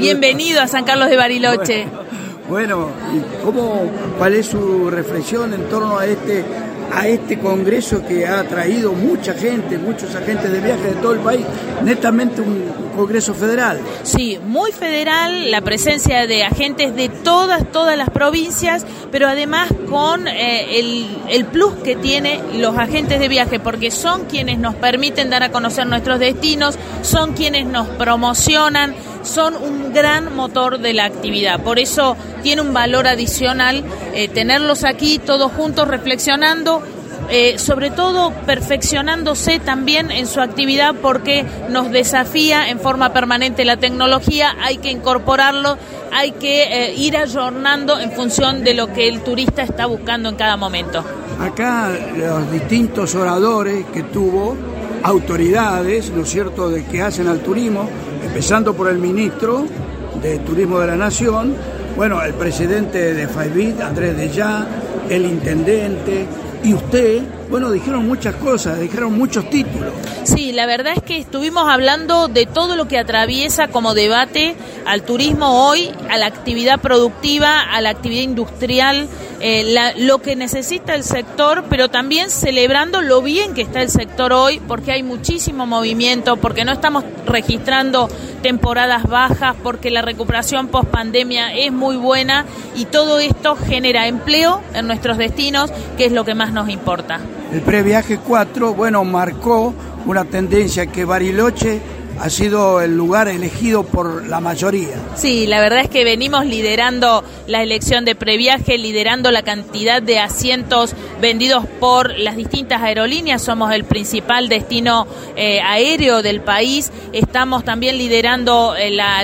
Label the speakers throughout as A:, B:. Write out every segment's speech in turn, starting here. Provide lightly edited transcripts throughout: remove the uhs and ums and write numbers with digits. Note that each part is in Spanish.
A: Bienvenido a San Carlos de Bariloche.
B: Bueno, ¿cuál es su reflexión en torno a este congreso que ha traído mucha gente, muchos agentes de viaje de todo el país? Netamente un congreso federal.
A: Sí, muy federal, la presencia de agentes de todas las provincias, pero además con el plus que tiene los agentes de viaje, porque son quienes nos permiten dar a conocer nuestros destinos, son quienes nos promocionan, son un gran motor de la actividad. Por eso tiene un valor adicional tenerlos aquí todos juntos reflexionando, sobre todo perfeccionándose también en su actividad, porque nos desafía en forma permanente la tecnología, hay que incorporarlo, hay que ir ayornando en función de lo que el turista está buscando en cada momento.
B: Acá los distintos oradores que tuvo, autoridades, ¿no es cierto?, de que hacen al turismo, empezando por el ministro de Turismo de la Nación, bueno, el presidente de FAIBIT, Andrés Dellá, el intendente y usted, bueno, dijeron muchas cosas, dijeron muchos títulos.
A: Sí, la verdad es que estuvimos hablando de todo lo que atraviesa como debate al turismo hoy, a la actividad productiva, a la actividad industrial, lo que necesita el sector, pero también celebrando lo bien que está el sector hoy, porque hay muchísimo movimiento, porque no estamos registrando temporadas bajas, porque la recuperación post-pandemia es muy buena y todo esto genera empleo en nuestros destinos, que es lo que más nos importa.
B: El Previaje 4, bueno, marcó una tendencia que Bariloche ha sido el lugar elegido por la mayoría.
A: Sí, la verdad es que venimos liderando la elección de Previaje, liderando la cantidad de asientos vendidos por las distintas aerolíneas. Somos el principal destino aéreo del país. Estamos también liderando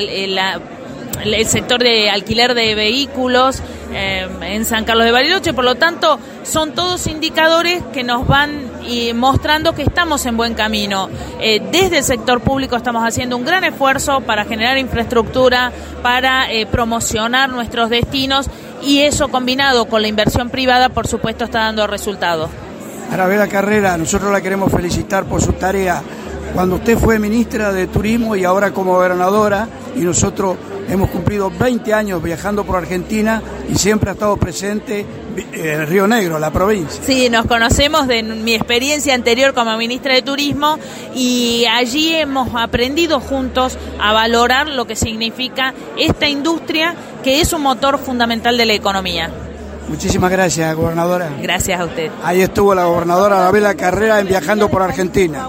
A: el sector de alquiler de vehículos en San Carlos de Bariloche. Por lo tanto, son todos indicadores que nos van mostrando que estamos en buen camino. Desde el sector público estamos haciendo un gran esfuerzo para generar infraestructura, para promocionar nuestros destinos, y eso combinado con la inversión privada, por supuesto, está dando resultados.
B: Arabela Carrera, nosotros la queremos felicitar por su tarea cuando usted fue ministra de Turismo y ahora como gobernadora, y nosotros hemos cumplido 20 años viajando por Argentina y siempre ha estado presente en Río Negro, la provincia.
A: Sí, nos conocemos de mi experiencia anterior como ministra de Turismo, y allí hemos aprendido juntos a valorar lo que significa esta industria, que es un motor fundamental de la economía.
B: Muchísimas gracias, gobernadora.
A: Gracias a usted.
B: Ahí estuvo la gobernadora Arabela Carrera en Viajando por Argentina.